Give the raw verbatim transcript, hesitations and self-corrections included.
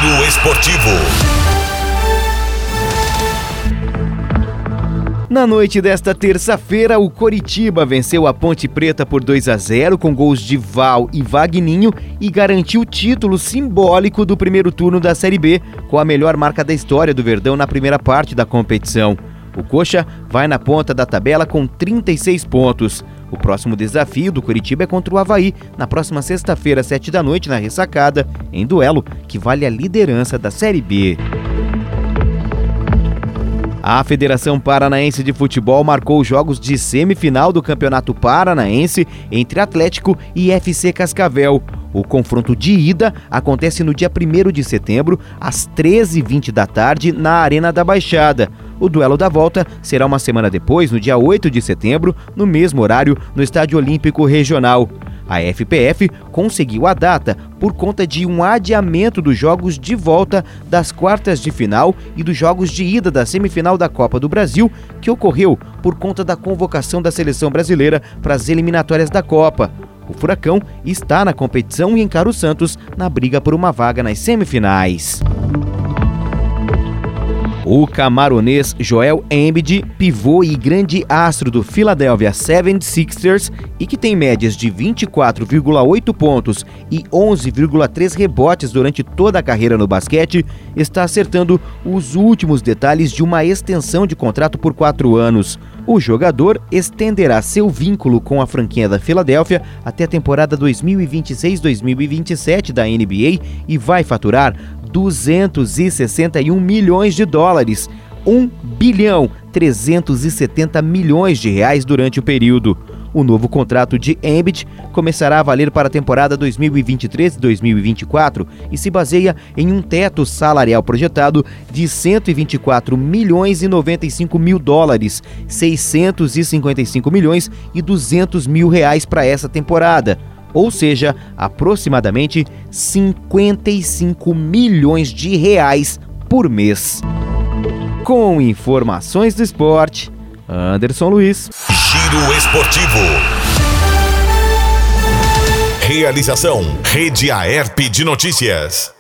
Giro Esportivo. Na noite desta terça-feira, o Coritiba venceu a Ponte Preta por dois a zero com gols de Val e Vagninho e garantiu o título simbólico do primeiro turno da Série B, com a melhor marca da história do Verdão na primeira parte da competição. O Coxa vai na ponta da tabela com trinta e seis pontos. O próximo desafio do Coritiba é contra o Avaí, na próxima sexta-feira, às sete da noite, na Ressacada, em duelo que vale a liderança da Série B. A Federação Paranaense de Futebol marcou os jogos de semifinal do Campeonato Paranaense entre Atlético e F C Cascavel. O confronto de ida acontece no dia primeiro de setembro, às treze e vinte da tarde, na Arena da Baixada. O duelo da volta será uma semana depois, no dia oito de setembro, no mesmo horário, no Estádio Olímpico Regional. A F P F conseguiu a data por conta de um adiamento dos jogos de volta das quartas de final e dos jogos de ida da semifinal da Copa do Brasil, que ocorreu por conta da convocação da seleção brasileira para as eliminatórias da Copa. O Furacão está na competição e encara o Santos na briga por uma vaga nas semifinais. O camaronês Joel Embiid, pivô e grande astro do Philadelphia setenta e seis ers e que tem médias de vinte e quatro vírgula oito pontos e onze vírgula três rebotes durante toda a carreira no basquete, está acertando os últimos detalhes de uma extensão de contrato por quatro anos. O jogador estenderá seu vínculo com a franquia da Filadélfia até a temporada dois mil e vinte e seis dois mil e vinte e sete da N B A e vai faturar duzentos e sessenta e um milhões de dólares, um bilhão trezentos e setenta milhões de reais durante o período. O novo contrato de Embiid começará a valer para a temporada dois mil e vinte e três dois mil e vinte e quatro e se baseia em um teto salarial projetado de cento e vinte e quatro milhões e noventa e cinco mil dólares, seiscentos e cinquenta e cinco milhões e duzentos mil reais para essa temporada. Ou seja, aproximadamente cinquenta e cinco milhões de reais por mês. Com informações do esporte, Anderson Luiz. Giro Esportivo. Realização: Rede Aerp de Notícias.